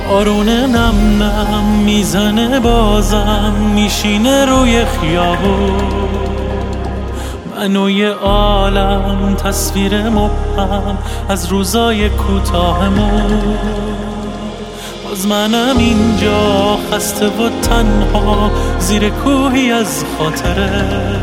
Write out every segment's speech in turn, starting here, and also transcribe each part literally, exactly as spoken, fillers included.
بارون نم نم میزنه بازم میشینه روی خیابون، منو یه عالم تصویر مبهم از روزای کوتاهمون. باز منم اینجا خسته و تنها زیر کوهی از خاطره.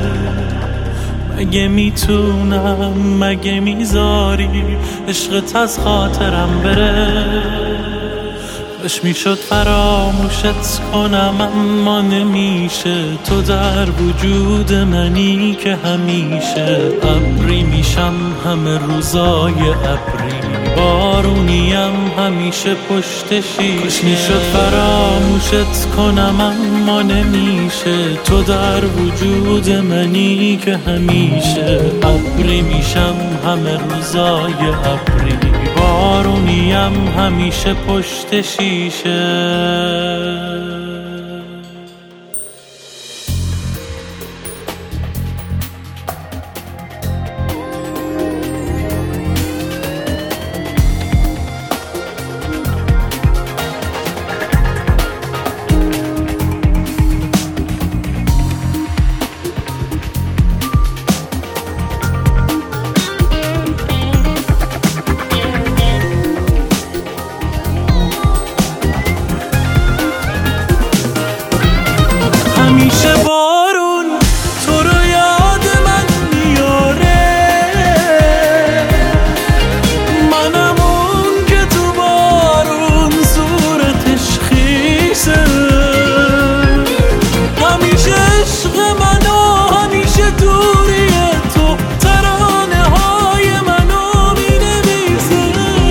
مگه میتونم مگه میذاری عشقت از خاطرم بره؟ کاش میشد فراموشت کنم اما نمیشه. تو در وجود منی که همیشه. ابری میشم همه روزای ابری، بارونیم همیشه پشت شیشه. کاش میشد فراموشت کنم اما نمیشه. تو در وجود منی که همیشه. ابری میشم همه روزای ابری، بارونیم همیشه پشت شیشه. همیشه بارون تو رو یاد من میاره، منم اون که تو بارون صورتش خیسه. همیشه عشق من و همیشه دوری تو ترانه های منو مینویسه.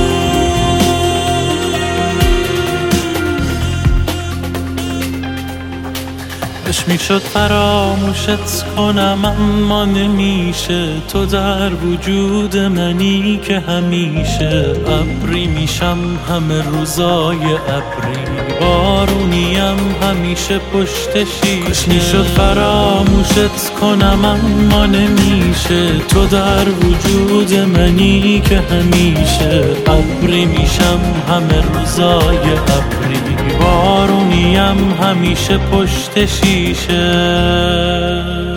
کاش میشد فراموشت کنم اما نمیشه. تو در وجود منی که همیشه. ابری میشم همه روزای ابری، بارونیم همیشه پشت شیشه. کاش میشد فراموشت کنم اما نمیشه. تو در وجود منی که همیشه. ابری میشم همه روزای ابری، بارونیم همیشه پشت شیشه.